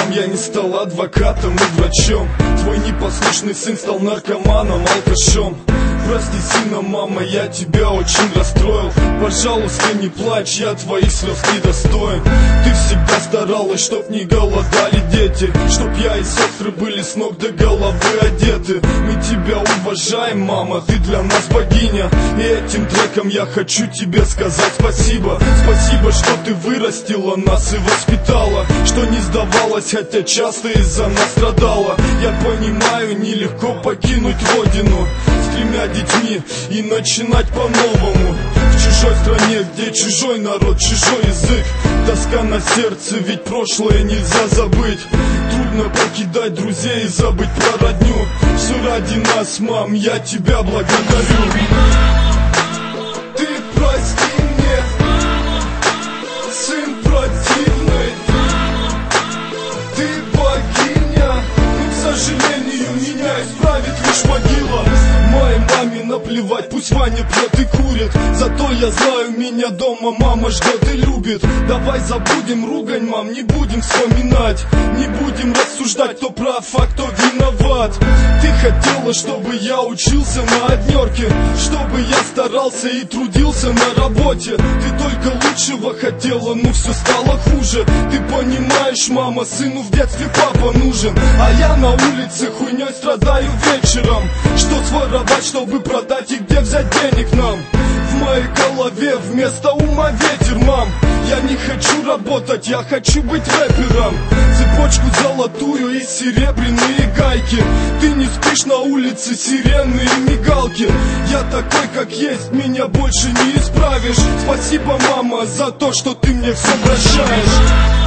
мам, я не стал адвокатом и врачом. Твой непослушный сын стал наркоманом, алкашом. Прости, сына, мама, я тебя очень расстроил. Пожалуйста, не плачь, я твоих слез недостоин. Ты всегда старалась, чтоб не голодали дети, чтоб я и сестры были с ног до головы одеты. Мы тебя уважаем, мама, ты для нас богиня. И этим треком я хочу тебе сказать спасибо. Спасибо, что ты вырастила нас и воспитала, что не сдавалась, хотя часто из-за нас страдала. Я понимаю, нелегко покинуть родину с 3 детьми и начинать по-новому. В чужой стране, где чужой народ, чужой язык. Тоска на сердце, ведь прошлое нельзя забыть. Трудно покидать друзей и забыть про родню. Все ради нас, мам, я тебя благодарю. Ты прости мне, сын противный. Ты богиня, но, к сожалению, меня исправит лишь могила. Моей маме наплевать, пусть Ваня пьет и курит. Зато я знаю, меня дома мама ждет и любит. Давай забудем ругань, мам, не будем вспоминать. Не будем рассуждать, кто прав, а кто виноват. Ты хотела, чтобы я учился на однерке, чтобы я старался и трудился на работе. Ты только лучшего хотела, но все стало хуже. Ты понимаешь, мама, сыну в детстве папа нужен. А я на улице хуйней страдаю вечером. Что своровать, чтобы продать, и где взять денег нам? В моей голове вместо ума ветер, мам. Я не хочу работать, я хочу быть рэпером. Цепочку золотую и серебряные гайки. Ты не спишь на улице, сирены и мигалки. Я такой, как есть, меня больше не исправишь. Спасибо, мама, за то, что ты мне все прощаешь.